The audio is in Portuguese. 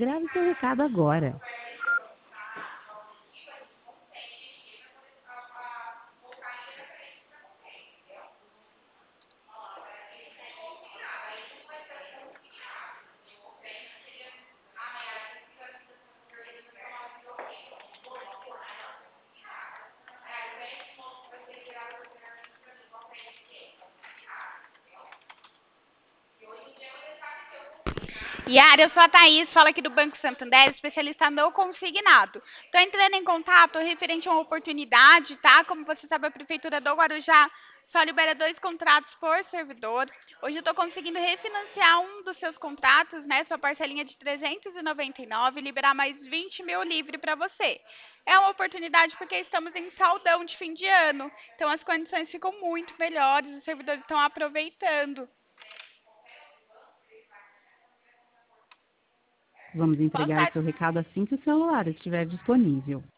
grave seu recado agora. Yara, eu sou a Thaís, falo aqui do Banco Santander, especialista no consignado. Estou entrando em contato referente a uma oportunidade, tá? Como você sabe, a Prefeitura do Guarujá só libera 2 contratos por servidor. Hoje eu estou conseguindo refinanciar um dos seus contratos, né? Sua parcelinha de 399, e liberar mais 20 mil livre para você. É uma oportunidade porque estamos em saldão de fim de ano, então as condições ficam muito melhores, os servidores estão aproveitando. Vamos Posso entregar o estar seu recado assim que o celular estiver disponível.